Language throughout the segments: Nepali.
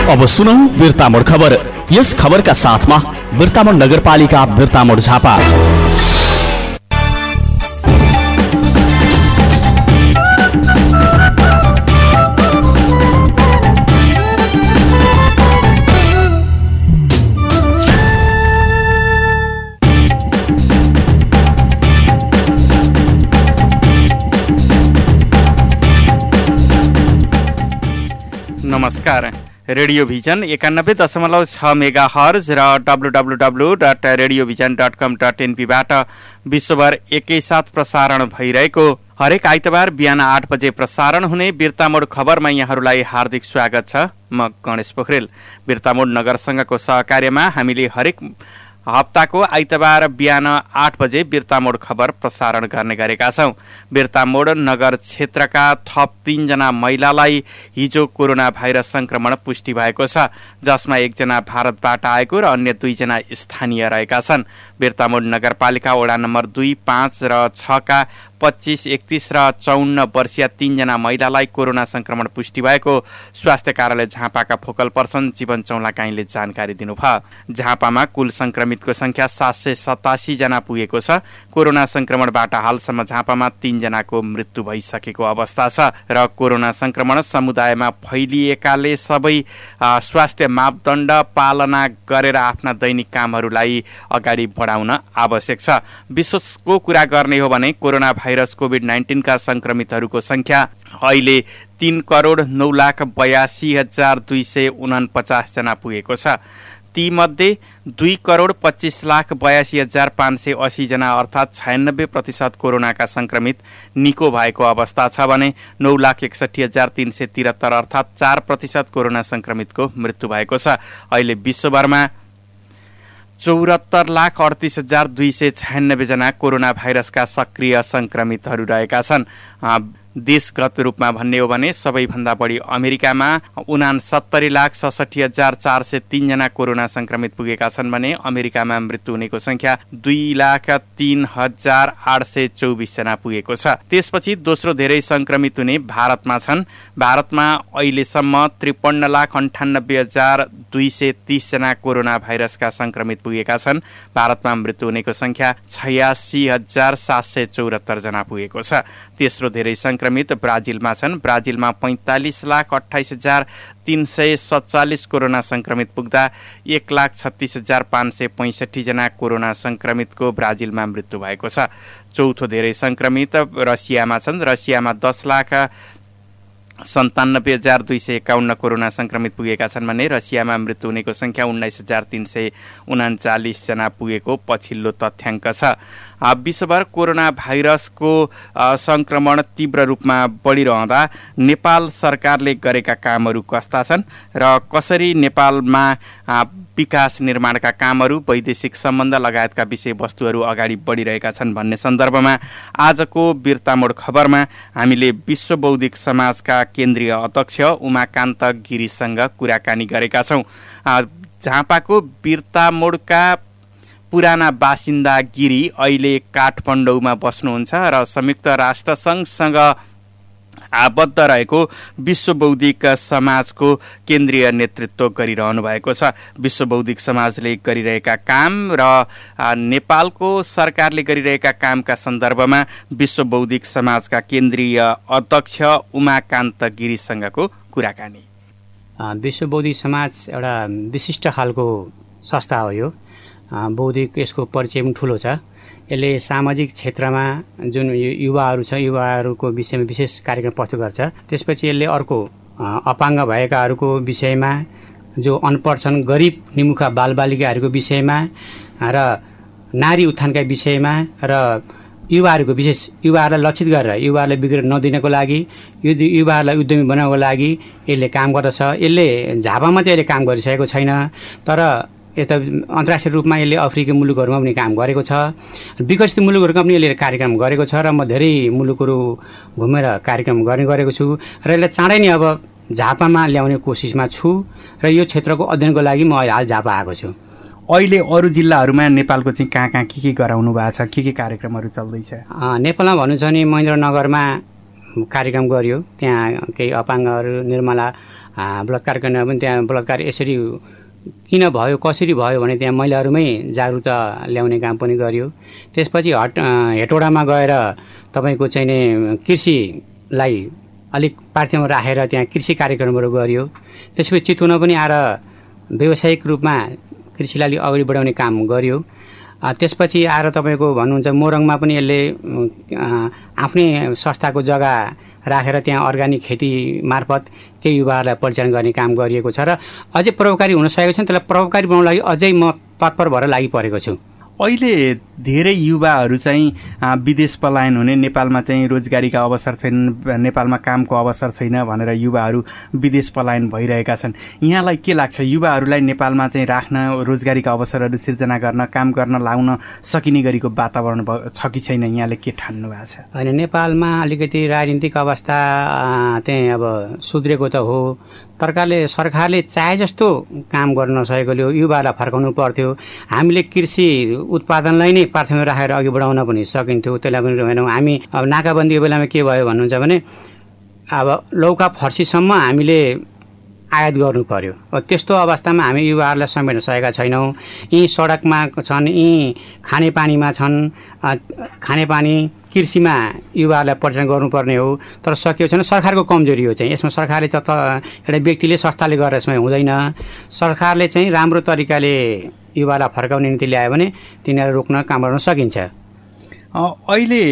अब सुनौ बिर्तामोड खबर। यस खबरका साथमा बिर्तामोड नगरपालिका बिर्तामोड झापा। नमस्कार। रेडियो भिजन 91.6 मेगाहर्ज र www.radiovision.com.np बाट विश्वभर एकैसाथ प्रसारण भइरहेको हरेक आइतबार बिहान 8 बजे प्रसारण हुने बिर्तामोड खबरमा यहाँहरूलाई हार्दिक स्वागत छ। म गणेश पोखरेल। बिर्तामोड नगरसँगको सहकार्यमा हामीले हरेक हप्ताको आइतबार बिहान 8 बजे बिर्तामोड खबर प्रसारण गर्ने गरेका छौं। बिर्तामोड नगर क्षेत्रका थप 3 जना महिलालाई हिजो कोरोना भाइरस संक्रमण पुष्टि भएको छ, जसमा 1 जना भारतबाट आएको र अन्य 2 जना स्थानीय रहेका छन्। बिर्तामोड नगरपालिका वडा नम्बर 2, 5 र 6 का 25, 31 र 54 वर्षीय 3 जना महिलालाई कोरोना संक्रमण पुष्टि भएको स्वास्थ्य कार्यालय झापाका फोकल पर्सन जीवन चौलाकाईले जानकारी दिनुभयो। झापामा कुल संक्रमितको संख्या 787 जना पुगेको छ। कोरोना संक्रमणबाट हालसम्म झापामा 3 जनाको मृत्यु भइसकेको अवस्था छ र कोरोना संक्रमण समुदायमा फैलिएकाले सबै स्वास्थ्य मापदण्ड पालना गरेर आफ्ना दैनिक कामहरूलाई अगाडि बढाउन आवश्यक छ। विशेषको कुरा गर्ने हो भने कोरोना भाइरस कोभिड-19 का संक्रमितहरूको संख्या अहिले 3,82,82,249 जना पुगेको छ। ती मध्ये 2,25,82,580 जना अर्थात् 96% कोरोनाका संक्रमित निको भएको अवस्था छ भने 9,61,373 अर्थात् 4% कोरोना संक्रमितको मृत्यु भएको छ। अहिले विश्वभरमा 74,38,296 जना कोरोना भाइरसका सक्रिय संक्रमितहरू रहेका छन्। देशगत रूपमा भन्ने हो भने सबैभन्दा बढी अमेरिकामा 69,66,403 जना कोरोना संक्रमित पुगेका छन् भने अमेरिकामा मृत्यु हुनेको संख्या 2,03,824 जना पुगेको छ। त्यसपछि दोस्रो धेरै संक्रमित हुने भारतमा छन्। भारतमा अहिलेसम्म 53,98,230 जना कोरोना भाइरसका संक्रमित पुगेका छन्। भारतमा मृत्यु हुनेको संख्या 86,774 जना पुगेको छ। तेस्रो धेरै संक्रमित ब्राजिलमा छन्। ब्राजिलमा 45,28,347 कोरोना संक्रमित पुग्दा 1,36,565 जना कोरोना संक्रमितको ब्राजिलमा मृत्यु भएको छ। चौथो धेरै संक्रमित रसियामा छन्। रसियामा 10,97,251 कोरोना संक्रमित पुगेका छन् भने रसियामा मृत्यु हुनेको संख्या 19,339 जना पुगेको पछिल्लो तथ्याङ्क छ। विश्वभर कोरोना भाइरसको संक्रमण तीव्र रूपमा बढिरहँदा नेपाल सरकारले गरेका कामहरू कस्ता छन् र कसरी नेपालमा विकास निर्माणका कामहरू, वैदेशिक सम्बन्ध लगायतका विषयवस्तुहरू अगाडि बढिरहेका छन् भन्ने सन्दर्भमा आजको बिर्तामोड खबरमा हामीले विश्व बौद्धिक समाजका केन्द्रीय अध्यक्ष उमाकान्त गिरीसँग कुराकानी गरेका छौं। झापाको बिर्तामोडका पुराना बासिन्दा गिरी अहिले काठमाडौँमा बस्नुहुन्छ र संयुक्त राष्ट्र संघसँग आबद्ध रहेको विश्व बौद्धिक समाजको केन्द्रीय नेतृत्व गरिरहनु भएको छ। विश्व बौद्धिक समाजले गरिरहेका काम र नेपालको सरकारले गरिरहेका कामका सन्दर्भमा विश्व बौद्धिक समाजका केन्द्रीय अध्यक्ष उमाकान्त गिरीसँगको कुराकानी। विश्व बौद्धिक समाज एउटा विशिष्ट खालको संस्था हो। यो बौद्धिक यसको परिचय पनि ठुलो छ। यसले सामाजिक क्षेत्रमा जुन युवाहरू छ, युवाहरूको विषयमा विशेष कार्यक्रम प्रस्तुत गर्छ। त्यसपछि यसले अर्को अपाङ्ग भएकाहरूको विषयमा, जो अनपढ छन्, गरिब निमुखा बालबालिकाहरूको विषयमा र नारी उत्थानका विषयमा र युवाहरूको विशेष युवाहरूलाई लक्षित गरेर युवाहरूलाई बिग्र नदिनको लागि, युवाहरूलाई उद्यमी बनाउनको लागि यसले काम गर्दछ। यसले झापामा चाहिँ यसले काम गरिसकेको छैन, तर यता अन्तर्राष्ट्रिय रूपमा यसले अफ्रिकी मुलुकहरूमा पनि काम गरेको छ। विकसित मुलुकहरूमा पनि यसले कार्यक्रम गरेको छ र म धेरै मुलुकहरू घुमेर कार्यक्रम गर्ने गरेको छु र यसलाई चाँडै नै अब झापामा ल्याउने कोसिसमा छु र यो क्षेत्रको अध्ययनको लागि म हाल झापा आएको छु। अहिले अरू जिल्लाहरूमा नेपालको चाहिँ कहाँ के गराउनु भएको छ, के कार्यक्रमहरू चल्दैछ? नेपालमा भन्नु छ भने महेन्द्रनगरमा कार्यक्रम गरियो। त्यहाँ केही अपाङ्गहरू, निर्मला बलात्कार गर्न पनि त्यहाँ बलात्कार यसरी किन भयो कसरी भयो भने त्यहाँ महिलाहरूमै जागरुकता ल्याउने काम पनि गरियो। त्यसपछि हेटौडामा गएर तपाईँको चाहिँ नि कृषिलाई अलिक पार्थीमा राखेर त्यहाँ कृषि कार्यक्रमहरू गरियो। त्यसपछि चितवनमा पनि आएर व्यावसायिक रूपमा कृषिलाई अलिक अगाडि बढाउने काम गरियो। त्यसपछि आएर तपाईँको भन्नुहुन्छ मोरङमा पनि यसले आफ्नै संस्थाको जग्गा राखेर त्यहाँ अर्ग्यानिक खेती मार्फत केही युवाहरूलाई परिचालन गर्ने काम गरिएको छ र अझै प्रभावकारी हुन सकेको छैन। त्यसलाई प्रभावकारी बनाउनको लागि अझै म तत्पर भएर लागि परेको छु। अहिले धेरै युवाहरू चाहिँ विदेश पलायन हुने, नेपालमा चाहिँ रोजगारीका अवसर छैन, नेपालमा कामको अवसर छैन भनेर युवाहरू विदेश पलायन भइरहेका छन्। यहाँलाई के लाग्छ, युवाहरूलाई नेपालमा चाहिँ राख्न, रोजगारीका अवसरहरू सिर्जना गर्न, काम गर्न लाउन सकिने गरीको वातावरण छ कि छैन, यहाँले के ठान्नु भएको छ? होइन, नेपालमा अलिकति राजनीतिक अवस्था चाहिँ अब सुध्रेको त हो, सरकारले चाहे जस्तो काम गर्न नसकेकोले युवाहरूलाई फर्काउनु पर्थ्यो। हामीले कृषि उत्पादनलाई नै प्राथमिकता राखेर अघि बढाउन पनि सकिन्थ्यो, त्यसलाई पनि होइनौँ। हामी अब नाकाबन्दीको बेलामा के भयो भन्नुहुन्छ भने अब लौका फर्सीसम्म हामीले आयात गर्नु पर्यो। त्यस्तो अवस्थामा हामी युवाहरूलाई समेट्न सकेका छैनौँ। यी सडकमा छन्, यी खानेपानीमा छन्, खानेपानी कृषिमा युवाहरूलाई परिचालन गर्नुपर्ने हो, तर सकिएको छैन। सरकारको कमजोरी हो चाहिँ यसमा। सरकारले त एउटा व्यक्तिले संस्थाले गरेर यसमा हुँदैन। सरकारले चाहिँ राम्रो तरिकाले युवालाई फर्काउने नीति ल्यायो भने तिनीहरू रोक्न काम गर्न सकिन्छ। अहिले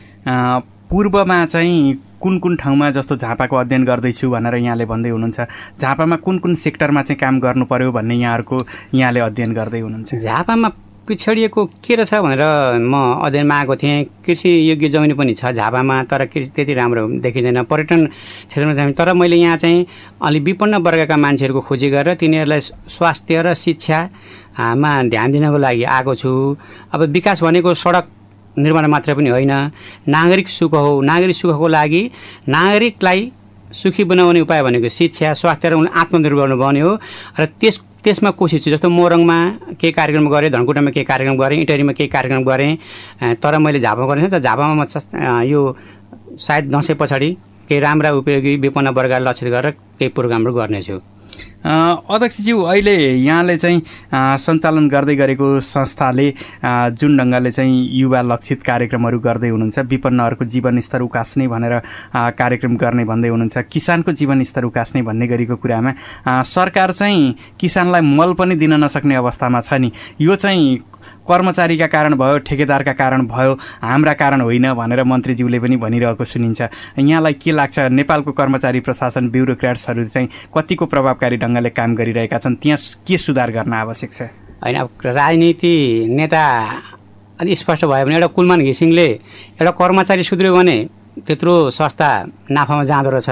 पूर्वमा चाहिँ कुन कुन ठाउँमा, जस्तो झापाको अध्ययन गर्दैछु भनेर यहाँले भन्दै हुनुहुन्छ, झापामा कुन कुन सेक्टरमा चाहिँ काम गर्नु पर्यो भन्ने यहाँले अध्ययन गर्दै हुनुहुन्छ? झापामा पिछडिएको के रहेछ भनेर म अध्ययनमा आएको थिएँ। कृषि योग्य जमिन पनि छ झापामा, तर कृषि त्यति राम्रो देखिँदैन। पर्यटन क्षेत्रमा चाहिँ, तर मैले यहाँ चाहिँ अलि विपन्न वर्गका मान्छेहरूको खोजी गरेर तिनीहरूलाई स्वास्थ्य र शिक्षामा ध्यान दिनको लागि आएको छु। अब विकास भनेको सडक निर्माण मात्र पनि होइन, नागरिक सुख हो। नागरिक सुखको लागि नागरिकलाई सुखी बनाउने उपाय भनेको शिक्षा, स्वास्थ्य र आत्मनिर्भर बन्ने हो। र त्यसमा कोसिस छु। जस्तो मोरङमा केही कार्यक्रम गरेँ, धनकुटामा केही कार्यक्रम गरेँ, इटरीमा केही कार्यक्रम गरेँ, तर मैले झापामा गरेँ। त झापामा म यो सायद दसैँ पछाडि केही राम्रा उपयोगी विपन्न वर्गलाई लक्षित गरेर केही प्रोग्रामहरू गर्नेछु। अध्यक्षज्यू, अहिले यहाँले चाहिँ सञ्चालन गर्दै गरेको संस्थाले जुन ढङ्गले चाहिँ युवा लक्षित कार्यक्रमहरू गर्दै हुनुहुन्छ, विपन्नहरूको जीवनस्तर उकास्ने भनेर कार्यक्रम गर्ने भन्दै हुनुहुन्छ, किसानको जीवनस्तर उकास्ने भन्ने गरेको कुरामा सरकार चाहिँ किसानलाई मल पनि दिन नसक्ने अवस्थामा छ नि। यो चाहिँ कर्मचारीका कारण भयो, ठेकेदारका कारण भयो, हाम्रा कारण होइन भनेर मन्त्रीज्यूले पनि भनिरहेको सुनिन्छ। यहाँलाई के लाग्छ, नेपालको कर्मचारी प्रशासन ब्युरोक्राट्सहरू चाहिँ कतिको प्रभावकारी ढङ्गले काम गरिरहेका छन्, त्यहाँ के सुधार गर्न आवश्यक छ? होइन, अब राजनीति नेता अलि स्पष्ट भयो भने एउटा कुलमान घिसिङले एउटा कर्मचारी सुध्रियो भने त्यत्रो संस्था नाफामा जाँदो रहेछ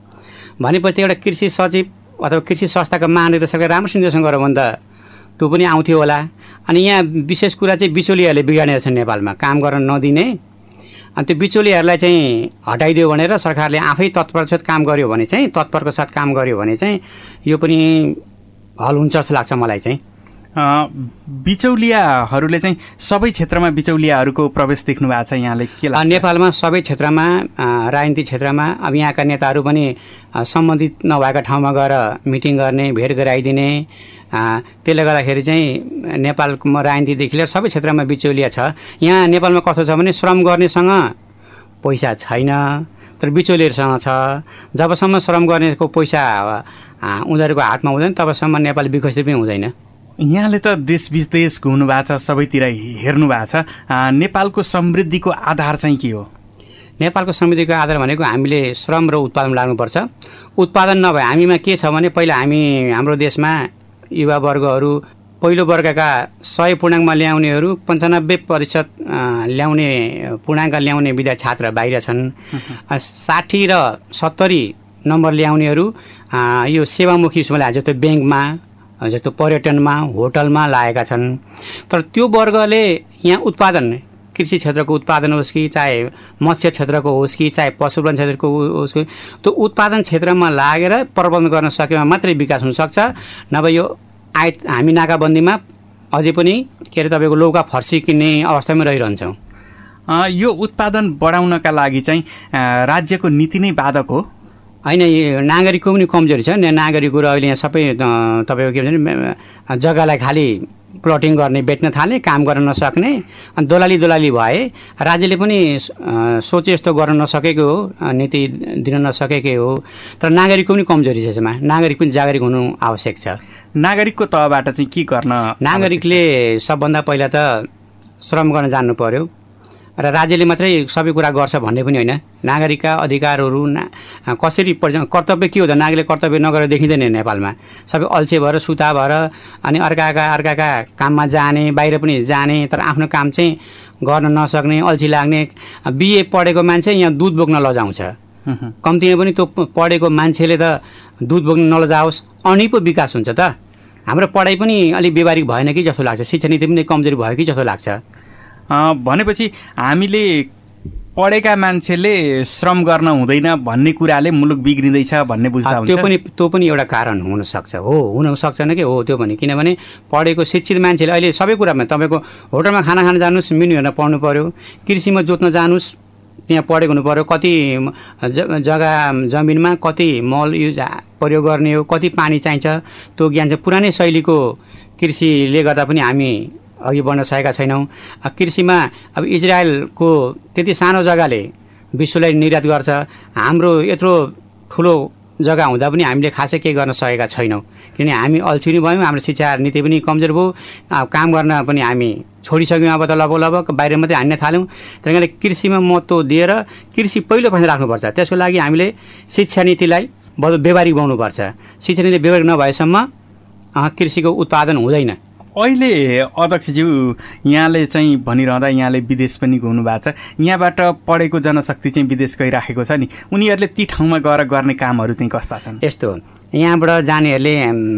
भनेपछि एउटा कृषि सचिव अथवा कृषि संस्थाका महानिर्देशकले राम्रो निर्देशन गर भने त त्यो पनि आउँथ्यो होला। अनि यहाँ विशेष कुरा चाहिँ बिचौलियाहरूले बिगार्ने रहेछन् नेपालमा, काम गर्न नदिने। अनि त्यो बिचौलियाहरूलाई चाहिँ हटाइदियो भनेर सरकारले आफै तत्परका साथ काम गर्यो भने चाहिँ यो पनि हल हुन्छ जस्तो लाग्छ मलाई चाहिँ। बिचौलियाहरूले चाहिँ सबै क्षेत्रमा बिचौलियाहरूको प्रवेश देख्नु भएको छ यहाँले के लाग्छ? नेपालमा सबै क्षेत्रमा, राजनीतिक क्षेत्रमा अब यहाँका नेताहरू पनि सम्बन्धित नभएका ठाउँमा गएर मिटिङ गर्ने, भेट गराइदिने, त्यसले गर्दाखेरि चाहिँ नेपालको राजनीतिदेखि लिएर सबै क्षेत्रमा बिचौलिया छ। यहाँ नेपालमा कस्तो छ भने श्रम गर्नेसँग पैसा छैन, तर बिचौलियाहरूसँग छ। जबसम्म श्रम गर्नेको पैसा उनीहरूको हातमा हुँदैन तबसम्म नेपाल विकसित पनि हुँदैन। यहाँले त देश विदेश घुम्नु भएको छ, सबैतिर हेर्नु भएको छ, नेपालको समृद्धिको आधार चाहिँ के हो? नेपालको समृद्धिको आधार भनेको हामीले श्रम र उत्पादन लाग्नुपर्छ। उत्पादन नभए हामीमा के छ भने पहिला हाम्रो देशमा युवा वर्गहरू पहिलो वर्गका 100 पूर्णाङ्कमा ल्याउनेहरू 95% ल्याउने पूर्णाङ्क ल्याउने विद्यार्थी छात्र बाहिर छन्। 60 र 70 नम्बर ल्याउनेहरू यो सेवामुखी जस्तो ब्याङ्कमा, जस्तो पर्यटनमा, होटलमा लागेका छन्। तर त्यो वर्गले यहाँ उत्पादन, कृषि क्षेत्रको उत्पादन होस् कि चाहे मत्स्य क्षेत्रको होस् कि चाहे पशुपालन क्षेत्रको होस् कि त्यो उत्पादन क्षेत्रमा लागेर प्रबन्ध गर्न सकेमा मात्रै विकास हुनसक्छ। नभए यो हामी नाकाबन्दीमा अझै पनि के अरे तपाईँको लौका फर्सी किन्ने अवस्थामै रहिरहन्छौँ। यो उत्पादन बढाउनका लागि चाहिँ राज्यको नीति नै बाधक हो? होइन यो नागरिकको पनि कमजोरी छ। नागरिकको र अहिले यहाँ सबै तपाईँको के भन्छ जग्गालाई खालि प्लटिङ गर्ने, बेच्न थाल्ने, काम गर्न नसक्ने, अनि दोलाली भए। राज्यले पनि सोचे जस्तो गर्न नसकेको हो, नीति दिन नसकेकै हो। तर नागरिकको पनि कमजोरी छ यसमा। नागरिक पनि जागरिक हुनु आवश्यक छ। नागरिकको तहबाट चाहिँ के गर्न? नागरिकले सबभन्दा पहिला त श्रम गर्न जान्नु पर्यो र राज्यले मात्रै सबै कुरा गर्छ भन्ने पनि होइन। नागरिकका अधिकारहरू कसरी कर्तव्य के हो त? नागरिकले कर्तव्य नगरेर देखिँदैन नेपालमा। सबै अल्छे भएर, सुता भएर, अनि अर्काका काममा जाने, बाहिर पनि जाने, तर आफ्नो काम चाहिँ गर्न नसक्ने, अल्छी लाग्ने। बिए पढेको मान्छे यहाँ दुध बोक्न लजाउँछ। कम्तीमा पनि त्यो पढेको मान्छेले त दुध बोक्न नलजाओस्, अनि पो विकास हुन्छ त। हाम्रो पढाइ पनि अलिक व्यवहारिक भएन कि जस्तो लाग्छ। शिक्षा नीति पनि कमजोरी भयो कि जस्तो लाग्छ। भनेपछि हामीले पढेका मान्छेले श्रम गर्न हुँदैन भन्ने कुराले मुलुक बिग्रिँदैछ भन्ने बुझ्दा हुन्छ। त्यो पनि एउटा कारण हुनसक्छ। हुन सक्दैन कि हो त्यो पनि। किनभने पढेको शिक्षित मान्छेले अहिले सबै कुरामा, तपाईँको होटलमा खाना खान जानुहोस्, मेन्यु हेर्न पढ्नु पऱ्यो, कृषिमा जोत्न जानुहोस्, त्यहाँ पढेको हुनु पऱ्यो, कति जग्गा जमिनमा कति मल युज प्रयोग गर्ने हो, कति पानी चाहिन्छ, त्यो ज्ञान चाहिँ। पुरानै शैलीको कृषिले गर्दा पनि हामी अघि बढ्न सकेका छैनौँ। कृषिमा अब इजरायलको त्यति सानो जग्गाले विश्वलाई निर्यात गर्छ। हाम्रो यत्रो ठुलो जग्गा हुँदा पनि हामीले खासै केही गर्न सकेका छैनौँ। किनभने हामी अल्छी नै भयौँ, हाम्रो शिक्षा नीति पनि कमजोर भयो, काम गर्न पनि हामी छोडिसक्यौँ। अब त लगभग बाहिर मात्रै हान्न थाल्यौँ। त्यही कारणले कृषिमा महत्त्व दिएर कृषि पहिलो पनि राख्नुपर्छ। त्यसको लागि हामीले शिक्षा नीतिलाई व्यवहारिक बनाउनुपर्छ। शिक्षा नीति व्यवहारिक नभएसम्म कृषिको उत्पादन हुँदैन। अहिले अध्यक्षज्यू यहाँले चाहिँ भनिरहँदा यहाँले विदेश पनि घुम्नु भएको छ। यहाँबाट पढेको जनशक्ति चाहिँ विदेश गइराखेको छ नि, उनीहरूले ती ठाउँमा गएर गर्ने कामहरू चाहिँ कस्ता छन्? यस्तो, यहाँबाट जानेहरूले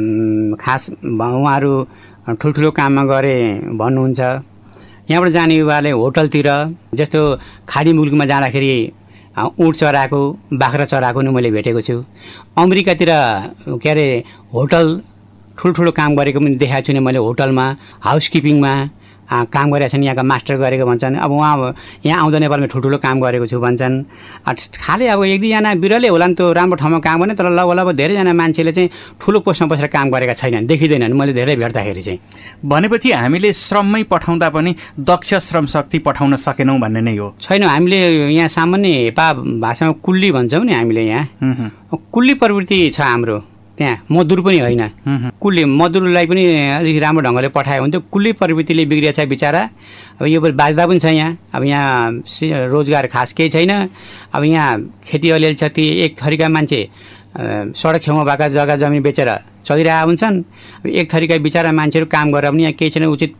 खास उहाँहरू ठुल्ठुलो काममा गरे भन्नुहुन्छ। यहाँबाट जाने युवाले होटलतिर, जस्तो खाडी मुलुकमा जाँदाखेरि ऊँट चराएको, बाख्रा चराएको नि मैले भेटेको छु। अमेरिकातिर के अरे होटल ठुल्ठुलो काम गरेको पनि देखाएको छु नि मैले। होटलमा हाउसकिपिङमा काम गरेका छन्, यहाँका मास्टर गरेको भन्छन्। अब उहाँ यहाँ आउँदा नेपालमा ठुल्ठुलो काम गरेको छु भन्छन्। खालि अब एक दुईजना बिरलै होला नि त्यो राम्रो ठाउँमा काम गर्ने, तर लगभग धेरैजना मान्छेले चाहिँ ठुलो पोस्टमा बसेर काम गरेका छैनन्, देखिँदैनन् मैले धेरै भेट्दाखेरि चाहिँ। भनेपछि हामीले श्रममै पठाउँदा पनि दक्ष श्रम शक्ति पठाउन सकेनौँ भन्ने नै हो? छैन, हामीले यहाँ सामान्य नेपा भाषामा कुल्ली भन्छौँ नि हामीले। यहाँ कुल्ली प्रवृत्ति छ हाम्रो त्यहाँ, मजदुर पनि होइन। कुल्ली मजदुरलाई पनि अलिक राम्रो ढङ्गले पठायो भने त्यो कुल्ली प्रवृत्तिले बिग्रिएको छ बिचरा। अब यो बाध्यता पनि छ यहाँ। अब यहाँ रोजगार खास केही छैन। अब यहाँ खेती अलिअलि छ, ती एक थरीका मान्छे सडक छेउमा भएका जग्गा जमिन बेचेर चलिरहेका हुन्छन्। एक थरीका बिचरा मान्छेहरू काम गरेर पनि यहाँ केही छैन, उचित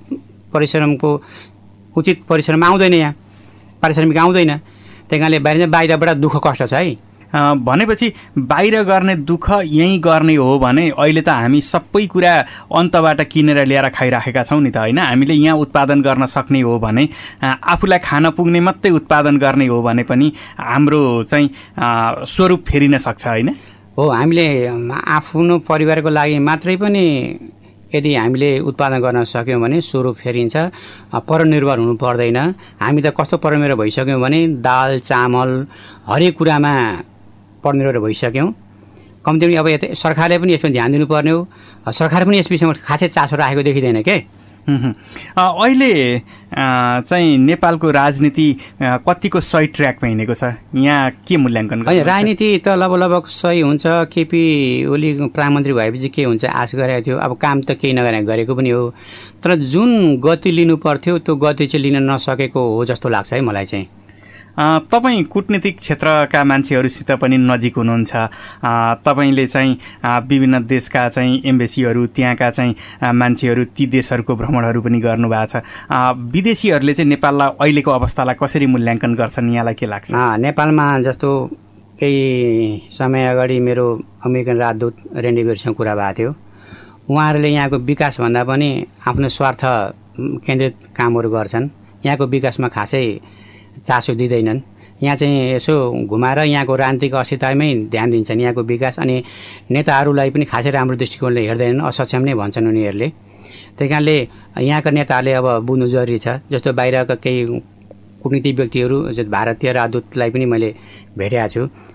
परिश्रम आउँदैन, यहाँ पारिश्रमिक आउँदैन। त्यही कारणले बाहिरबाट दुःख कष्ट छ है। भनेपछि बाहिर गर्ने दुःख यहीँ गर्ने हो भने अहिले त हामी सबै कुरा अन्तबाट किनेर ल्याएर खाइराखेका छौँ नि त, होइन? हामीले यहाँ उत्पादन गर्न सक्ने हो भने, आफूलाई खान पुग्ने मात्रै उत्पादन गर्ने हो भने पनि हाम्रो चाहिँ स्वरूप फेरिन सक्छ, होइन? हो, हामीले आफ्नो परिवारको लागि मात्रै पनि यदि हामीले उत्पादन गर्न सक्यौँ भने स्वरूप फेरिन्छ, परनिर्भर हुनु पर्दैन। हामी त कस्तो परनिर्भर भइसक्यौँ भने दाल चामल हरेक कुरामा परनिर्भर भइसक्यौँ। कम्ती पनि अब सरकारले पनि यसमा ध्यान दिनुपर्ने हो। सरकार पनि यस विषयमा खासै चासो राखेको देखिँदैन के। अहिले चाहिँ नेपालको राजनीति कतिको सही ट्र्याकमा हिँडेको छ? यहाँ के मूल्याङ्कन? राजनीति त लगभग सही हुन्छ। केपी ओली प्रधानमन्त्री भएपछि के हुन्छ आश गरेको थियो। अब काम त केही गरेको पनि हो, तर जुन गति लिनु पर्थ्यो त्यो गति चाहिँ लिन नसकेको हो जस्तो लाग्छ है मलाई चाहिँ। तपाईँ कूटनीतिक क्षेत्रका मान्छेहरूसित पनि नजिक हुनुहुन्छ। तपाईँले चाहिँ विभिन्न देशका चाहिँ एम्बेसीहरू, त्यहाँका चाहिँ मान्छेहरू, ती देशहरूको भ्रमणहरू पनि गर्नुभएको छ। विदेशीहरूले चाहिँ नेपाललाई अहिलेको अवस्थालाई कसरी मूल्याङ्कन गर्छन्, यहाँलाई के लाग्छ? नेपालमा जस्तो केही समय अगाडि मेरो अमेरिकन राजदूत रेन्डी बेयरसँग कुरा भएको थियो। उहाँहरूले यहाँको विकासभन्दा पनि आफ्नो स्वार्थ केन्द्रित कामहरू गर्छन्। यहाँको विकासमा खासै चासो दिँदैनन्। यहाँ चाहिँ यसो घुमाएर यहाँको राजनीतिक अस्थिरतामै ध्यान दिन्छन्। यहाँको विकास अनि नेताहरूलाई पनि खासै राम्रो दृष्टिकोणले हेर्दैनन्, असक्षम नै भन्छन् उनीहरूले। त्यही कारणले यहाँका नेताहरूले अब बुझ्नु जरुरी छ। जस्तो बाहिरका केही कूटनीतिक व्यक्तिहरू, भारतीय राजदूतलाई पनि मैले भेटेको छु।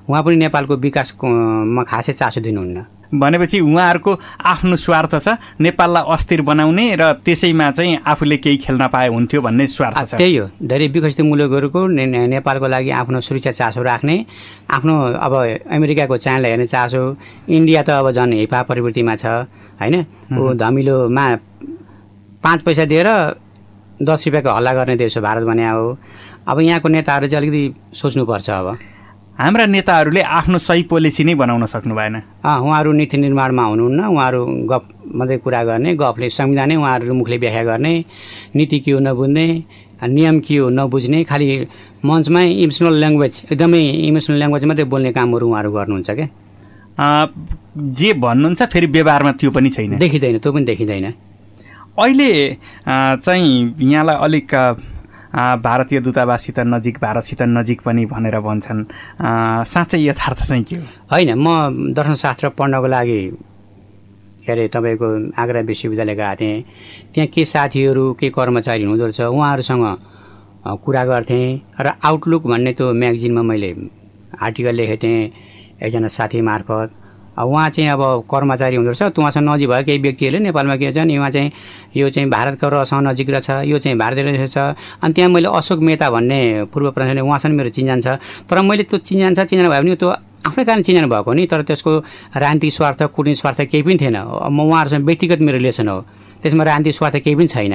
उहाँ पनि नेपालको विकासमा खासै चासो दिनुहुन्न। भनेपछि उहाँहरूको आफ्नो स्वार्थ छ, नेपाललाई अस्थिर बनाउने र त्यसैमा चाहिँ आफूले केही खेल्न पाए हुन्थ्यो भन्ने स्वार्थ छ। त्यही हो, धेरै विकसित मुलुकहरूको नेपालको लागि आफ्नो सुरक्षा चासो राख्ने, आफ्नो अब अमेरिकाको चाइनालाई हेर्ने चासो, इन्डिया त अब झन् हिपा प्रवृत्तिमा छ होइन, ऊ धमिलोमा 5 पैसा दिएर 10 रुपियाँको हल्ला गर्ने देश हो भारत भने हो। अब यहाँको नेताहरू चाहिँ अलिकति सोच्नुपर्छ। अब हाम्रा नेताहरूले आफ्नो सही पोलिसी नै बनाउन सक्नु भएन। उहाँहरू नीति निर्माणमा हुनुहुन्न, उहाँहरू गफ मात्रै कुरा गर्ने, गफले संविधानै उहाँहरू मुखले व्याख्या गर्ने, नीति के हो नबुझ्ने, नियम के हो नबुझ्ने, खालि मञ्चमै इमोसनल ल्याङ्ग्वेज, एकदमै इमोसनल ल्याङ्ग्वेज मात्रै बोल्ने कामहरू उहाँहरू गर्नुहुन्छ क्या। जे भन्नुहुन्छ फेरि व्यवहारमा त्यो पनि छैन, देखिँदैन, त्यो पनि देखिँदैन। अहिले चाहिँ यहाँलाई अलिक भारतीय दूतावाससित नजिक, भारतसित नजिक पनि भनेर भन्छन्, साँच्चै यथार्थ चाहिँ के हो? होइन, म दर्शनशास्त्र पढ्नको लागि के अरे तपाईँको आग्रा विश्वविद्यालय गएको थिएँ। त्यहाँ के साथीहरू, के कर्मचारी हुँदो रहेछ, उहाँहरूसँग कुरा गर्थेँ र आउटलुक भन्ने त्यो म्यागजिनमा मैले आर्टिकल लेखेको थिएँ एकजना साथी मार्फत। उहाँ चाहिँ अब कर्मचारी हुँदो रहेछ, उहाँसँग नजिक भयो केही व्यक्तिहरूले नेपालमा के छन्, उहाँ चाहिँ यो चाहिँ भारतको रसँग नजिक रहेछ, यो चाहिँ भारतीय रहेछ। अनि त्यहाँ मैले अशोक मेहता भन्ने पूर्व प्रधानमन्त्री, उहाँसँग मेरो चिन्जान छ, तर मैले त्यो चिन्जान भयो भने त्यो आफ्नै कारण चिन्जान भएको नि, तर त्यसको राजनीतिक स्वार्थ, कूटनीतिक स्वार्थ केही पनि थिएन। म उहाँहरूसँग व्यक्तिगत मेरो रिलेसन हो, त्यसमा राजनीतिक स्वार्थ केही पनि छैन।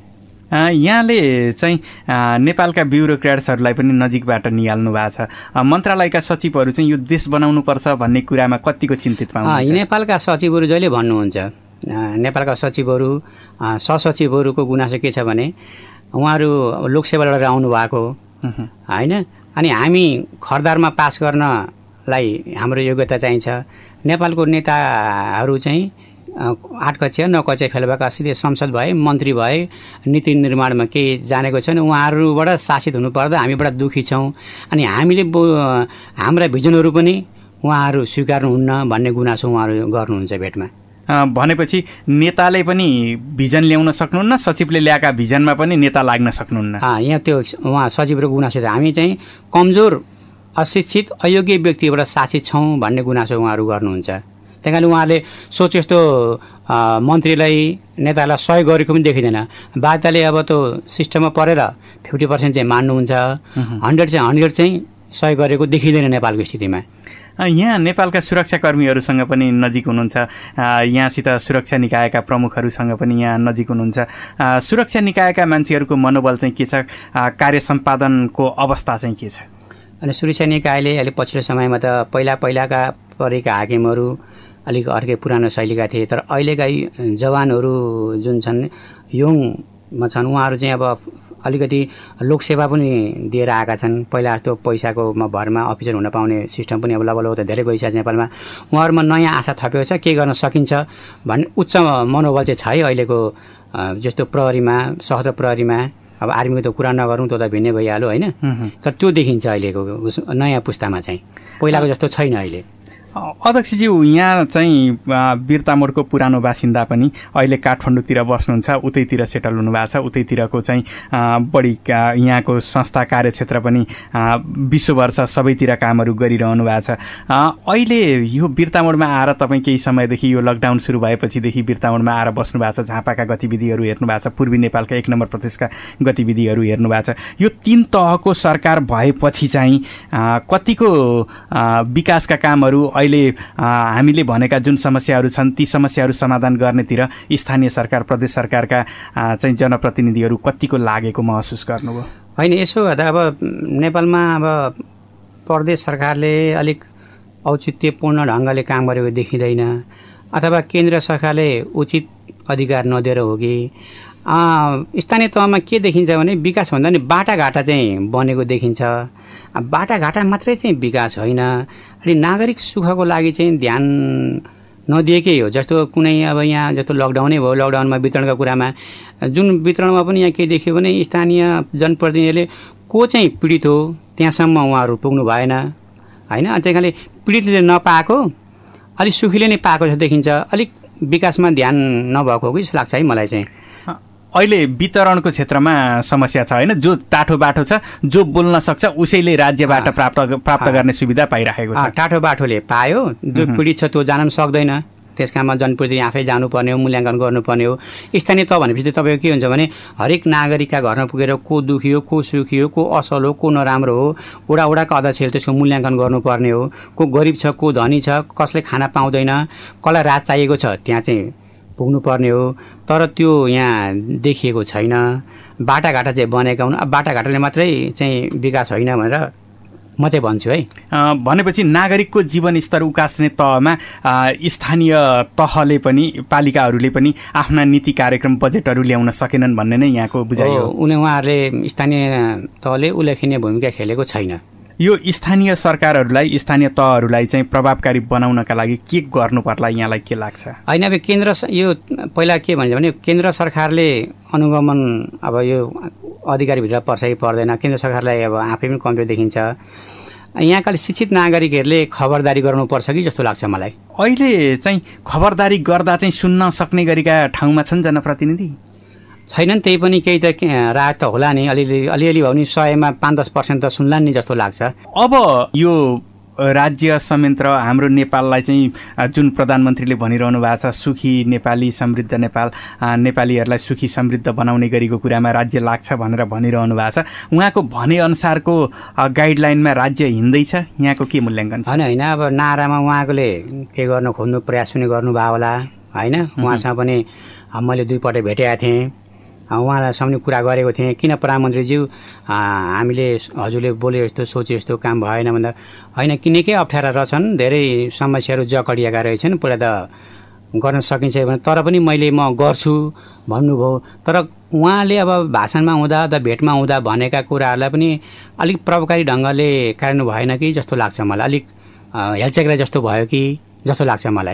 यहाँले चाहिँ नेपालका ब्युरोक्रेट्सहरूलाई पनि नजिकबाट निहाल्नु भएको छ। मन्त्रालयका सचिवहरू चाहिँ यो देश बनाउनुपर्छ भन्ने कुरामा कतिको चिन्तित पाउनुहुन्छ? नेपालका सचिवहरू जहिले भन्नुहुन्छ, नेपालका सचिवहरू सहसचिवहरूको गुनासो के छ भने उहाँहरू लोकसेवा लडेर आउनु भएको होइन, अनि हामी खरदारमा पास गर्नलाई हाम्रो योग्यता चाहिन्छ। नेपालको नेताहरू चाहिँ 8 कक्षा 9 कक्षा फेल भएका सिधै संसद भए, मन्त्री भए, नीति निर्माणमा केही जानेको छैन, उहाँहरूबाट शासित हुनुपर्दा हामीबाट दुःखी छौँ। अनि हामीले हाम्रा भिजनहरू पनि उहाँहरू स्वीकार्नुहुन्न भन्ने गुनासो उहाँहरू गर्नुहुन्छ भेटमा। भनेपछि नेताले पनि भिजन ल्याउन सक्नुहुन्न, सचिवले ल्याएका भिजनमा पनि नेता लाग्न सक्नुहुन्न। यहाँ त्यो उहाँ सचिवको गुनासो छ, हामी चाहिँ कमजोर, अशिक्षित, अयोग्य व्यक्तिबाट शासित छौँ भन्ने गुनासो उहाँहरू गर्नुहुन्छ। त्यही कारण उहाँले सोचे जस्तो मन्त्रीलाई, नेतालाई सहयोग गरेको पनि देखिँदैन। बाध्यताले अब त्यो सिस्टममा परेर 50% चाहिँ मान्नुहुन्छ, 100 चाहिँ सहयोग गरेको देखिँदैन नेपालको स्थितिमा। यहाँ नेपालका सुरक्षाकर्मीहरूसँग पनि नजिक हुनुहुन्छ, यहाँसित सुरक्षा निकायका प्रमुखहरूसँग पनि यहाँ नजिक हुनुहुन्छ। सुरक्षा निकायका मान्छेहरूको मनोबल चाहिँ के छ, कार्य सम्पादनको अवस्था चाहिँ के छ? अनि सुरक्षा निकायले अहिले पछिल्लो समयमा त पहिलाका परेका हाकिमहरू अलिक अर्कै पुरानो शैलीका थिए, तर अहिलेका जवानहरू जुन छन् यङमा छन्, उहाँहरू चाहिँ अब अलिकति लोकसेवा पनि दिएर आएका छन्। पहिला जस्तो पैसाको भरमा अफिसर हुन पाउने सिस्टम पनि अब लगभग त धेरै गइसकेको छ नेपालमा। उहाँहरूमा नयाँ आशा थपेको छ, के गर्न सकिन्छ भन्ने उच्च मनोबल चाहिँ छ है अहिलेको। जस्तो प्रहरीमा, सशस्त्र प्रहरीमा, अब आर्मीको त कुरा नगरौँ, त्यो त भिन्नै भइहाल्यो होइन, तर त्यो देखिन्छ अहिलेको नयाँ पुस्तामा चाहिँ, पहिलाको जस्तो छैन अहिले। अध्यक्षज्यू, यहाँ चाहिँ बिर्तामोडको पुरानो बासिन्दा पनि अहिले काठमाडौँतिर बस्नुहुन्छ, उतैतिर सेटल हुनुभएको छ, उतैतिरको चाहिँ बढी यहाँको संस्था कार्यक्षेत्र पनि विश्वभर छ, सबैतिर कामहरू गरिरहनु भएको छ। अहिले यो बिर्तामोडमा आएर तपाईँ केही समयदेखि, यो लकडाउन सुरु भएपछिदेखि बिर्तामोडमा आएर बस्नु भएको छ, झापाका गतिविधिहरू हेर्नु भएको छ, पूर्वी नेपालका 1 नम्बर प्रदेशका गतिविधिहरू हेर्नु भएको छ। यो 3 तहको सरकार भएपछि चाहिँ कतिको विकासका कामहरू अहिले हामीले भनेका जुन समस्याहरू छन् ती समस्याहरू समाधान गर्नेतिर स्थानीय सरकार, प्रदेश सरकारका चाहिँ जनप्रतिनिधिहरू कतिको लागेको महसुस गर्नुभयो? होइन, यसो हेर्दा अब नेपालमा अब प्रदेश सरकारले अलिक औचित्यपूर्ण ढङ्गले काम गरेको देखिँदैन, अथवा केन्द्र सरकारले उचित अधिकार नदिएर हो कि स्थानीय तहमा के देखिन्छ भने विकास भन्दा नि बाटाघाटा चाहिँ बनेको देखिन्छ। बाटाघाटा मात्रै चाहिँ विकास होइन, अनि नागरिक सुखको लागि चाहिँ ध्यान नदिएकै हो। जस्तो कुनै अब यहाँ जस्तो लकडाउनै भयो, लकडाउनमा वितरणका कुरामा जुन वितरणमा पनि यहाँ के देखियो भने स्थानीय जनप्रतिनिधिले को चाहिँ पीडित हो त्यहाँसम्म उहाँहरू पुग्नु भएन होइन। त्यही कारणले पीडितले नपाएको अलिक सुखीले नै पाएको जस्तो देखिन्छ, अलिक विकासमा ध्यान नभएको हो कि जस्तो लाग्छ है मलाई चाहिँ। अहिले वितरणको क्षेत्रमा समस्या छ होइन, जो टाठो बाटो छ जो बोल्न सक्छ उसैले राज्यबाट प्राप्त गर्ने सुविधा पाइराखेको छ। टाठो बाटोले पायो, जो पीडित छ त्यो जान पनि सक्दैन, त्यस काममा जनप्रति आफै जानुपर्ने हो, मूल्याङ्कन गर्नुपर्ने हो। स्थानीय तह भनेपछि तपाईँको के हुन्छ भने हरेक नागरिकका घरमा पुगेर को दुखी हो, को सुखी हो, को असल हो, को नराम्रो हो, वडाका अध्यक्षले त्यसको मूल्याङ्कन गर्नुपर्ने हो। को गरिब छ, को धनी छ, कसले खाना पाउँदैन, कसलाई राहत चाहिएको छ त्यहाँ चाहिँ पुग्नुपर्ने हो। तर त्यो यहाँ देखिएको छैन। बाटाघाटा चाहिँ बनेका हुन्, बाटाघाटाले मात्रै चाहिँ विकास होइन भनेर म चाहिँ भन्छु है। भनेपछि नागरिकको जीवनस्तर उकास्ने तहमा स्थानीय तहले पनि पालिकाहरूले पनि आफ्ना नीति कार्यक्रम बजेटहरू ल्याउन सकेनन् भन्ने नै यहाँको बुझाइ हो। उहाँहरूले स्थानीय तहले उल्लेखनीय भूमिका खेलेको छैन। यो स्थानीय सरकारहरूलाई, स्थानीय तहहरूलाई चाहिँ प्रभावकारी बनाउनका लागि के गर्नु पर्ला यहाँलाई के लाग्छ? होइन, अब केन्द्र यो पहिला के भन्छ भने केन्द्र सरकारले अनुगमन अब यो अधिकारीभित्र पर्छ कि पर्दैन, केन्द्र सरकारलाई अब आफै पनि कमजोर देखिन्छ। यहाँका शिक्षित नागरिकहरूले खबरदारी गर्नुपर्छ कि जस्तो लाग्छ मलाई। अहिले चाहिँ खबरदारी गर्दा चाहिँ सुन्न सक्ने गरेका ठाउँमा छन् जनप्रतिनिधि? छैनन्, त्यही पनि केही त राहत त होला नि, अलिअलि भए पनि 100मा 5-10% त सुन्लान् नि जस्तो लाग्छ। अब यो राज्य संयन्त्र हाम्रो नेपाललाई चाहिँ जुन प्रधानमन्त्रीले भनिरहनु भएको छ सुखी नेपाली समृद्ध नेपाल, नेपालीहरूलाई सुखी समृद्ध बनाउने गरेको कुरामा राज्य लाग्छ भनेर भनिरहनु भएको छ, उहाँको भनेअनुसारको गाइडलाइनमा राज्य हिँड्दैछ? यहाँको के मूल्याङ्कन छ? होइन, अब नारामा उहाँले के गर्न खोज्नु प्रयास पनि गर्नुभयो होला होइन। उहाँसँग पनि मैले 2 पटक भेटेका थिएँ, उहाँलाई सामने कुरा गरेको थिएँ, किन प्रधानमन्त्रीज्यू हामीले हजुरले बोले जस्तो सोचे जस्तो काम भएन भन्दा होइन, किनकै अप्ठ्यारा रहेछन्, धेरै समस्याहरू जकडिएका रहेछन्, पहिला त गर्न सकिन्छ भने तर पनि म गर्छु भन्नुभयो। तर उहाँले अब भाषणमा हुँदा त भेटमा हुँदा भनेका कुराहरूलाई पनि अलिक प्रभावकारी ढङ्गले कार्यान्वयन भएन कि जस्तो लाग्छ मलाई, अलिक हेलचेक्रा जस्तो भयो कि जस्तो लाग्छ मलाई।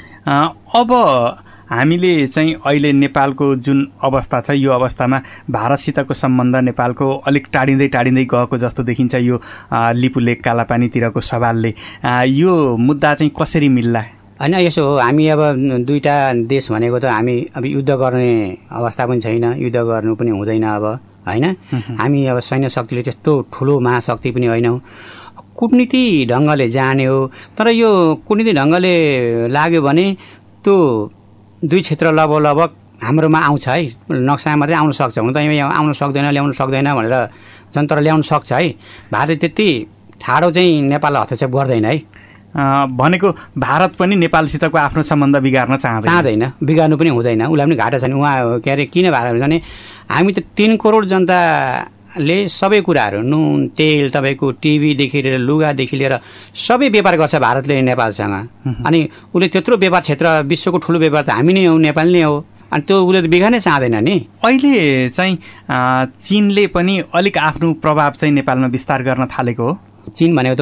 अब हामीले चाहिँ अहिले नेपालको जुन अवस्था छ यो अवस्थामा भारतसितको सम्बन्ध नेपालको अलिक टाढिँदै गएको जस्तो देखिन्छ यो लिपुलेक कालापानीतिरको सवालले। यो मुद्दा चाहिँ कसरी मिल्ला? होइन, यसो हो, हामी अब 2टा देश भनेको त हामी अब युद्ध गर्ने अवस्था पनि छैन, युद्ध गर्नु पनि हुँदैन अब होइन। हामी अब सैन्य शक्तिले त्यस्तो ठुलो महाशक्ति पनि होइनौँ, कूटनीति ढङ्गले जाने हो। तर यो कूटनीति ढङ्गले लाग्यो भने त्यो 2 क्षेत्र लगभग हाम्रोमा आउँछ है, नक्सामा मात्रै आउन सक्छ, हुन त यहाँ आउन सक्दैन, ल्याउन सक्दैन भनेर झन्, तर ल्याउन सक्छ है। भारतले त्यति ठाडो चाहिँ नेपाललाई हस्तक्षेप गर्दैन है। भनेको भारत पनि नेपालसितको आफ्नो सम्बन्ध बिगार्न चाहँदैन, बिगार्नु पनि हुँदैन, उसलाई पनि घाटा छ नि। उहाँ के अरे किन भारत भने हामी त 3 करोड जनताले सबै कुराहरू नुन तेल तपाईँको टिभीदेखि लिएर लुगादेखि लिएर सबै व्यापार गर्छ भारतले नेपालसँग। अनि उसले त्यत्रो व्यापार क्षेत्र विश्वको ठुलो व्यापार त हामी नै हो, नेपाल नै हो, अनि त्यो उसले त बिगार्नै चाहँदैन नि। अहिले चाहिँ चीनले पनि अलिक आफ्नो प्रभाव चाहिँ नेपालमा विस्तार गर्न थालेको हो। चीन भनेको त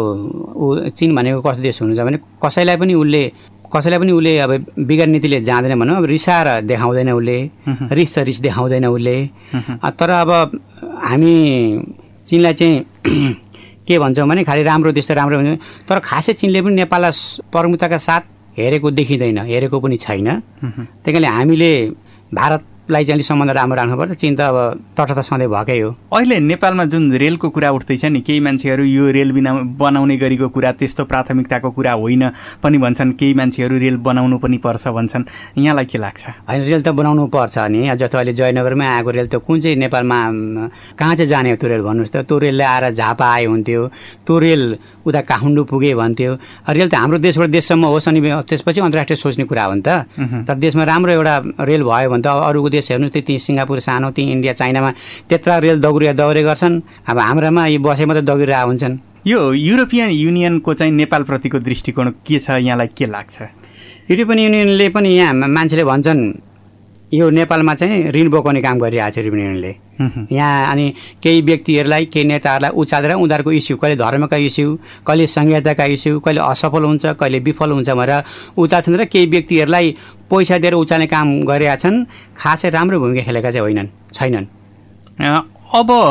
चीन भनेको कस्तो देश हुनुहुन्छ भने कसैलाई पनि उसले अब बिगार नीतिले जाँदैन भनौँ, अब रिसाएर देखाउँदैन उसले, रिस देखाउँदैन उसले। तर अब हामी चीनलाई चाहिँ के भन्छौँ भने खालि राम्रो देश त राम्रो हुन्छ, तर खासै चीनले पनि नेपाललाई प्रमुखताका साथ हेरेको देखिँदैन, हेरेको पनि छैन। त्यही कारणले हामीले भारतलाई चाहिँ अलिक सम्बन्ध राम्रो राख्नुपर्छ। चीन त अब तटस्थ सधैँ भएकै हो। अहिले नेपालमा जुन रेलको कुरा उठ्दैछ नि, केही मान्छेहरू यो रेल बनाउने गरेको कुरा त्यस्तो प्राथमिकताको कुरा होइन पनि भन्छन्, केही मान्छेहरू रेल बनाउनु पनि पर्छ भन्छन्, यहाँलाई के लाग्छ? होइन, रेल त बनाउनु पर्छ नि। जस्तो अहिले जयनगरमै आएको रेल त कुन चाहिँ नेपालमा कहाँ चाहिँ जाने हो त्यो रेल भन्नुहोस् त? त्यो रेलले आएर झापा आए हुन्थ्यो, त्यो रेल उता काठमाडौँ पुगे भन्थ्यो। रेल त हाम्रो देशबाट देशसम्म होस्, अनि त्यसपछि अन्तर्राष्ट्रिय सोच्ने कुरा हो नि त। तर देशमा राम्रो एउटा रेल भयो भने त अरूको देश हेर्नुहोस्, त्यही सिङ्गापुर सानो, त्यही इन्डिया चाइनामा त्यत्रा रेल दौरे गर्छन्, अब हाम्रामा यो बसे मात्रै दौडिरहेका हुन्छन्। यो युरोपियन युनियनको चाहिँ नेपालप्रतिको दृष्टिकोण के छ, यहाँलाई के लाग्छ? युरोपियन युनियनले पनि यहाँ मान्छेले भन्छन् यो नेपालमा चाहिँ ऋण बोकाउने काम गरिरहेको छ युरोपियन युनियनले यहाँ। अनि केही व्यक्तिहरूलाई, केही नेताहरूलाई उचालेर उनीहरूको इस्यु, कहिले धर्मका इस्यु, कहिले संहिताका इस्यु, कहिले असफल हुन्छ, कहिले विफल हुन्छ भनेर उचाल्छन् र केही व्यक्तिहरूलाई पैसा दिएर उचाल्ने काम गरिरहेका छन्। खासै राम्रो भूमिका खेलेका चाहिँ छैनन्। अब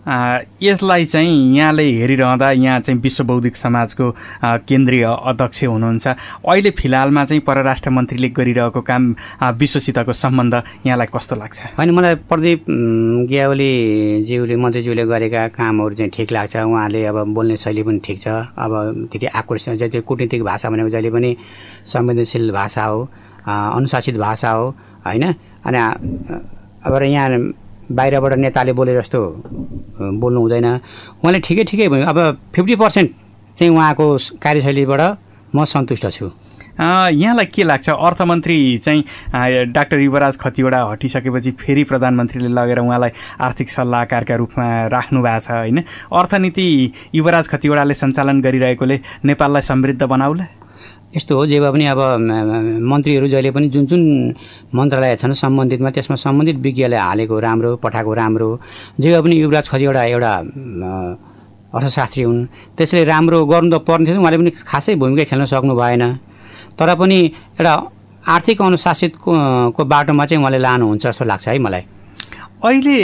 यसलाई चाहिँ यहाँले हेरिरहँदा यहाँ चाहिँ विश्व बौद्धिक समाजको केन्द्रीय अध्यक्ष हुनुहुन्छ। अहिले फिलहालमा चाहिँ परराष्ट्र मन्त्रीले गरिरहेको काम विश्वसितको सम्बन्ध यहाँलाई कस्तो लाग्छ? होइन, मलाई प्रदीप ग्यावालीज्यूले मन्त्रीज्यूले गरेका कामहरू चाहिँ ठिक लाग्छ। उहाँले अब बोल्ने शैली पनि ठिक छ। अब त्यति आकर्षण जति कुटनीतिक भाषा भनेको जहिले पनि संवेदनशील भाषा हो, अनुशासित भाषा हो होइन। अनि अब यहाँ बाहिरबाट नेताले बोले जस्तो बोल्नु हुँदैन। उहाँले ठिकै भयो। अब 50% चाहिँ उहाँको कार्यशैलीबाट म सन्तुष्ट छु। यहाँलाई के लाग्छ, अर्थमन्त्री चाहिँ डाक्टर युवराज खतिवडा हटिसकेपछि फेरि प्रधानमन्त्रीले लगेर उहाँलाई आर्थिक सल्लाहकारका रूपमा राख्नु भएको छ होइन? अर्थनीति युवराज खतिवडाले सञ्चालन गरिरहेकोले नेपाललाई समृद्ध बनाउला? यस्तो हो, जे भए पनि अब मन्त्रीहरू जहिले पनि जुन जुन मन्त्रालय छन् सम्बन्धितमा त्यसमा सम्बन्धित विज्ञले हालेको राम्रो, पठाएको राम्रो। जे भए पनि युवराज खतिवडा एउटा अर्थशास्त्री हुन्, त्यसले राम्रो गर्नु त पर्ने थियो। उहाँले पनि खासै भूमिका खेल्न सक्नु भएन। तर पनि एउटा आर्थिक अनुशासितको बाटोमा चाहिँ उहाँले लानुहुन्छ जस्तो लाग्छ है मलाई। अहिले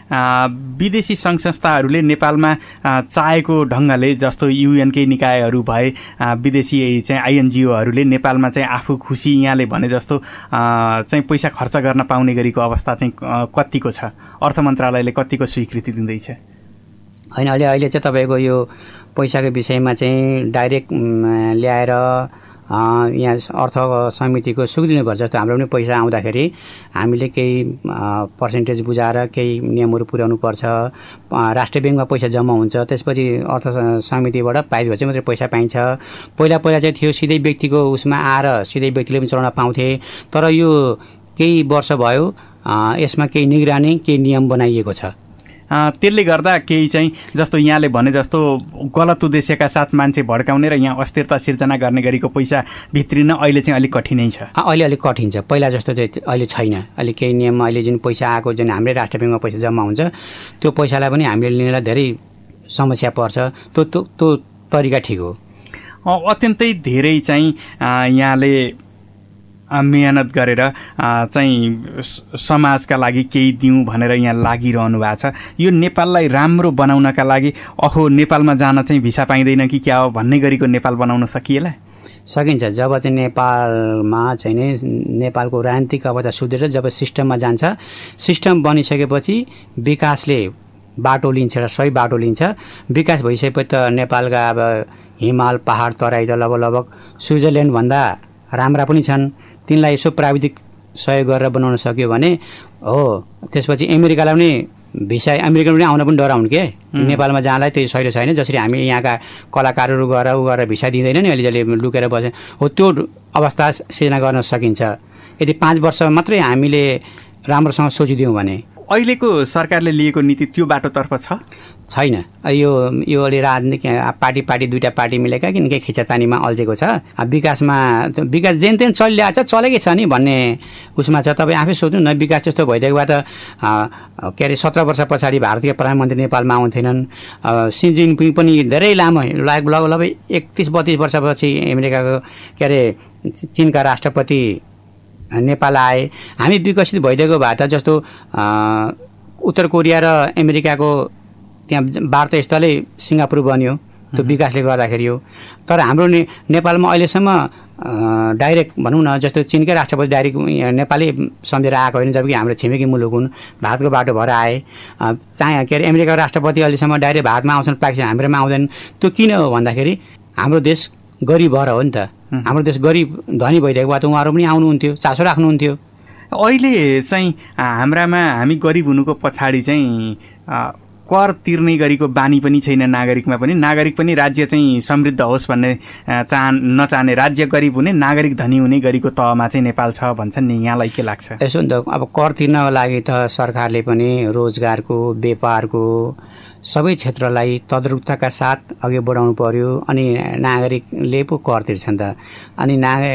विदेशी सङ्घ संस्थाहरूले नेपालमा चाहेको ढङ्गले, जस्तो युएनकै निकायहरू भए, विदेशी चाहिँ आइएनजिओहरूले नेपालमा चाहिँ आफू खुसी यहाँले भने जस्तो चाहिँ पैसा खर्च गर्न पाउने गरेको अवस्था चाहिँ कतिको छ? अर्थ मन्त्रालयले कतिको स्वीकृति दिँदैछ? होइन, अहिले चाहिँ तपाईँको यो पैसाको विषयमा चाहिँ डाइरेक्ट ल्याएर यहाँ अर्थ समितिको सुख दिनुपर्छ। जस्तो हाम्रो पनि पैसा आउँदाखेरि हामीले केही पर्सेन्टेज बुझाएर केही नियमहरू पुर्याउनु पर्छ। राष्ट्रिय ब्याङ्कमा पैसा जम्मा हुन्छ, त्यसपछि अर्थ समितिबाट पाइयो चाहिँ मात्रै पैसा पाइन्छ। पहिला चाहिँ थियो सिधै व्यक्तिको उसमा आएर सिधै व्यक्तिले पनि चलाउन पाउँथे। तर यो केही वर्ष भयो यसमा केही निगरानी, केही नियम बनाइएको छ। त्यसले गर्दा केही चाहिँ जस्तो यहाँले भने जस्तो गलत उद्देश्यका साथ मान्छे भड्काउने र यहाँ अस्थिरता सिर्जना गर्ने गरेको पैसा भित्रिन अहिले चाहिँ अलिक कठिनै छ। अहिले अलिक कठिन छ, पहिला जस्तो चाहिँ अहिले छैन। अहिले केही नियम, अहिले जुन पैसा आएको, जुन हाम्रै राष्ट्रिय ब्याङ्कमा पैसा जम्मा हुन्छ त्यो पैसालाई पनि हामीले लिनलाई धेरै समस्या पर्छ। त्यो तरिका ठिक हो। अत्यन्तै धेरै चाहिँ यहाँले मेहनत गरेर चाहिँ समाजका लागि केही दिउँ भनेर यहाँ लागिरहनु भएको छ। यो नेपाललाई राम्रो बनाउनका लागि अहो नेपालमा जान चाहिँ भिसा पाइँदैन कि क्या हो भन्ने गरीको नेपाल बनाउन सकिएला? सकिन्छ। जब चाहिँ नेपालमा चाहिँ नेपालको राजनीतिक अवस्था सुध्रेर जब सिस्टममा जान्छ, सिस्टम बनिसकेपछि विकासले बाटो लिन्छ र सही बाटो लिन्छ। विकास भइसकेपछि त नेपालका अब हिमाल, पहाड, तराई त लगभग स्विजरल्यान्डभन्दा राम्रा पनि छन्। तिनलाई यसो प्राविधिक सहयोग गरेर बनाउन सक्यो भने हो, त्यसपछि अमेरिकालाई पनि भिसा, अमेरिका पनि आउन पनि डराउनु के नेपालमा जानलाई त्यही सहिलो छैन। जसरी हामी यहाँका कलाकारहरू गरेर भिसा दिँदैन नि, अहिले जसले लुकेर बस्छ हो, त्यो अवस्था सिर्जना गर्न सकिन्छ यदि 5 वर्ष मात्रै हामीले राम्रोसँग सोचिदियौँ भने। अहिलेको सरकारले लिएको नीति त्यो बाटोतर्फ छैन। यो अलि राजनीतिक पार्टी दुईवटा पार्टी मिलेका किनकि खिचातानीमा अल्झेको छ। विकास जेन तेन चलिरहेको छ, चलेकै छ नि भन्ने उसमा छ। तपाईँ आफै सोच्नु न, विकास त्यस्तो भइदिएको भए त के अरे 17 वर्ष पछाडि भारतीय प्रधानमन्त्री नेपालमा आउँथेनन्। सी जिनपिङ पनि धेरै लामो लगभग 31-32 वर्षपछि अमेरिकाको के अरे चीनका राष्ट्रपति नेपाल आए। हामी विकसित भइदिएको भए त जस्तो उत्तर कोरिया र अमेरिकाको त्यहाँ वार्तास्थलै सिङ्गापुर बन्यो, त्यो विकासले गर्दाखेरि हो। तर हाम्रो नेपालमा अहिलेसम्म डाइरेक्ट भनौँ न, जस्तो चीनकै राष्ट्रपति डाइरेक्ट नेपालै सम्झेर आएको होइन, जबकि हाम्रो छिमेकी मुलुक हुन्, भारतको बाटो भएर आए। चाहे के अरे अमेरिकाको राष्ट्रपति अहिलेसम्म डाइरेक्ट भारतमा आउँछन्, पाकिस्तान हाम्रोमा आउँदैन। त्यो किन हो भन्दाखेरि हाम्रो देश गरिब भएर हो नि त। हाम्रो देश गरिब धनी भइरहेको भए त उहाँहरू पनि आउनुहुन्थ्यो, चासो राख्नुहुन्थ्यो। अहिले चाहिँ हाम्रामा हामी गरिब हुनुको पछाडि चाहिँ कर तिर्ने गरेको बानी पनि छैन नागरिकमा पनि। नागरिक पनि राज्य चाहिँ समृद्ध होस् भन्ने नचाहने, राज्य गरिब हुने, नागरिक धनी हुने गरेको तहमा चाहिँ नेपाल छ भन्छन् नि। यहाँलाई के लाग्छ? यसो नि त, अब कर तिर्नको लागि त सरकारले पनि रोजगारको, व्यापारको सबै क्षेत्रलाई तद्रुकताका साथ अघि बढाउनु पर्यो। अनि नागरिकले पो कर तिर्छन् त। अनि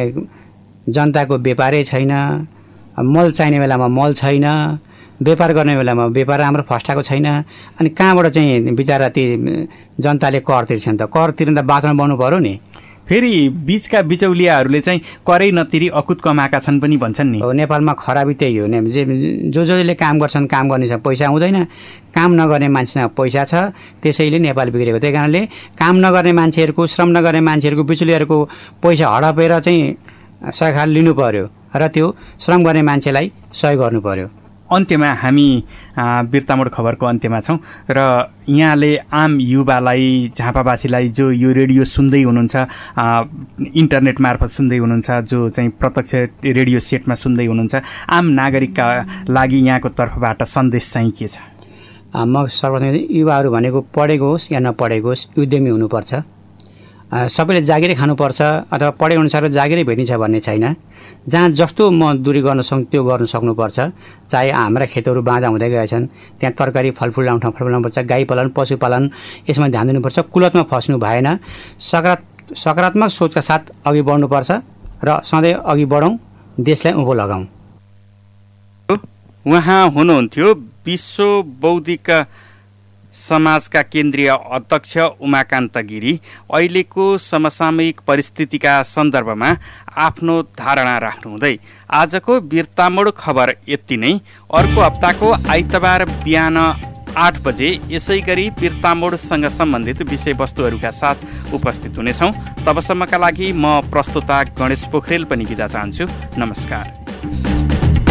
जनताको व्यापारै छैन, मल चाहिने बेलामा मल छैन, व्यापार गर्ने बेलामा व्यापार राम्रो फस्टाएको छैन। अनि कहाँबाट चाहिँ बिचरा ती जनताले कर तिर्छन् त? कर तिर्न त बाँच्न पाउनु पऱ्यो नि। फेरि बीचका बिचौलियाहरूले चाहिँ करै नतिरी अकुत कमाएका छन् पनि भन्छन् नि। नेपालमा खराबी त्यही हो नि, जसले काम गर्छन् काम गर्ने पैसा आउँदैन, काम नगर्ने मान्छेसँग पैसा छ, त्यसैले नेपाल बिग्रेको। त्यही कारणले काम नगर्ने मान्छेहरूको, श्रम नगर्ने मान्छेहरूको, बिचौलियाहरूको पैसा हडपेर चाहिँ सहयोग लिनु पर्यो र त्यो श्रम गर्ने मान्छेलाई सहयोग गर्नु पर्यो। अन्त्यमा हामी बिर्तामोड खबरको अन्त्यमा छौँ र यहाँले आम युवालाई, झापावासीलाई जो यो रेडियो सुन्दै हुनुहुन्छ, इन्टरनेट मार्फत सुन्दै हुनुहुन्छ, जो चाहिँ प्रत्यक्ष रेडियो सेटमा सुन्दै हुनुहुन्छ, आम नागरिकका लागि यहाँको तर्फबाट सन्देश चाहिँ के छ? म सर्वप्रथम युवाहरू भनेको पढेको होस् या नपढेको होस् उद्यमी हुनुपर्छ। सबैले जागिरै खानुपर्छ अथवा पढेको अनुसार जागिरै भेटिन्छ भन्ने छैन। जहाँ जस्तो मजदुरी गर्न सक्नु त्यो गर्नु सक्नुपर्छ। चाहे हाम्रा खेतहरू बाँझा हुँदै गएछन्, त्यहाँ तरकारी फलफुल लाउन फलफुल लाउनुपर्छ, गाई पालन पशुपालन यसमा ध्यान दिनुपर्छ। कुलतमा फस्नु भएन, सकारात्मक सोचका साथ अघि बढ्नुपर्छ र सधैँ अघि बढौँ, देशलाई उँभो लगाउँ। उहाँ हुनुहुन्थ्यो विश्व बौद्धिक समाजका केन्द्रीय अध्यक्ष उमाकान्त गिरी। अहिलेको समसामयिक परिस्थितिका सन्दर्भमा आफ्नो धारणा राख्नुहुँदै आजको बिर्तामोड खबर यति नै। अर्को हप्ताको आइतबार बिहान 8 बजे यसै गरी बिर्तामोडसँग सम्बन्धित विषयवस्तुहरूका साथ उपस्थित हुनेछौँ। तबसम्मका लागि म प्रस्तोता गणेश पोखरेल पनि बिदा चाहन्छु। नमस्कार।